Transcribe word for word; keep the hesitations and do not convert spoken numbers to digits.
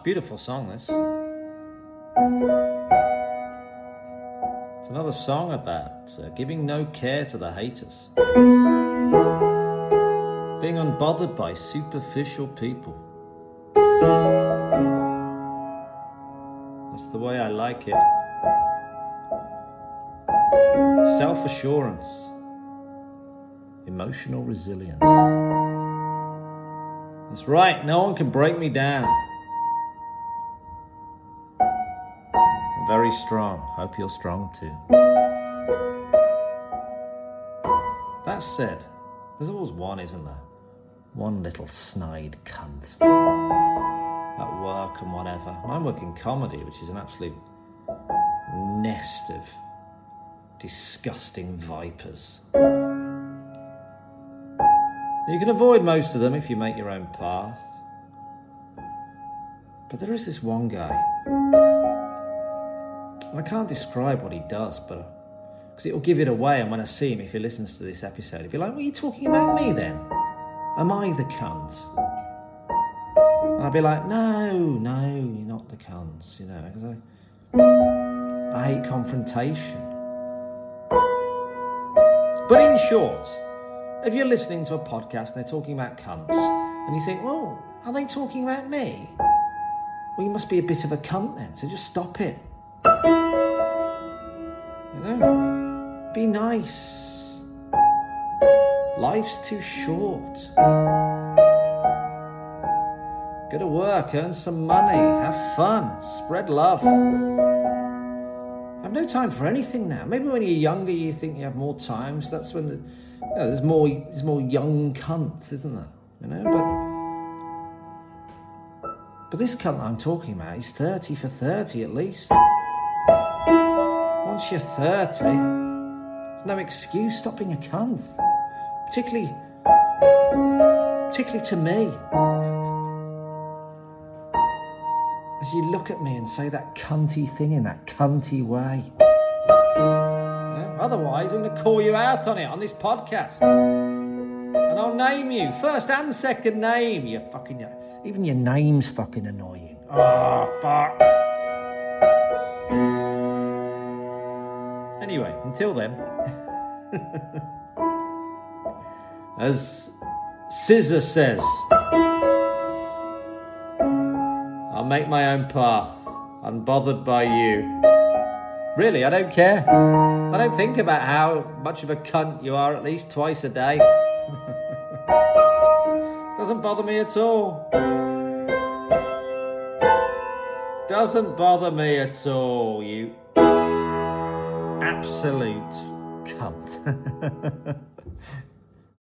beautiful song, this. It's another song about uh, giving no care to the haters. Being unbothered by superficial people. That's the way I like it. Self-assurance. Emotional resilience. That's right, no one can break me down. I'm very strong. Hope you're strong too. That said, there's always one, isn't there? One little snide cunt. At work and whatever. And I work in comedy, which is an absolute nest of disgusting vipers. You can avoid most of them if you make your own path. But there is this one guy. And I can't describe what he does, but because it'll give it away, and when I see him, if he listens to this episode, he'll be like, "What are you talking about me then? Am I the cunt?" And I'll be like, no, no, you're not the cunts, you know, because I, I hate confrontation. But in short, if you're listening to a podcast and they're talking about cunts, and you think, well, are they talking about me? Well, you must be a bit of a cunt then, so just stop it. You know, be nice. Life's too short. Go to work, earn some money, have fun, spread love. I have no time for anything now. Maybe when you're younger you think you have more time, so that's when the, you know, there's more there's more young cunts, isn't there? You know, but but this cunt I'm talking about, he's thirty for thirty at least. Once you're thirty, there's no excuse. Stop being a cunt. Particularly particularly to me. As you look at me and say that cunty thing in that cunty way. Yeah? Otherwise, I'm going to call you out on it on this podcast. And I'll name you. First and second name. You fucking... Even your name's fucking annoying. Oh, fuck. Anyway, until then. As Scissor says... I'll make my own path, unbothered by you. Really, I don't care. I don't think about how much of a cunt you are at least twice a day. Doesn't bother me at all. Doesn't bother me at all, you absolute cunt.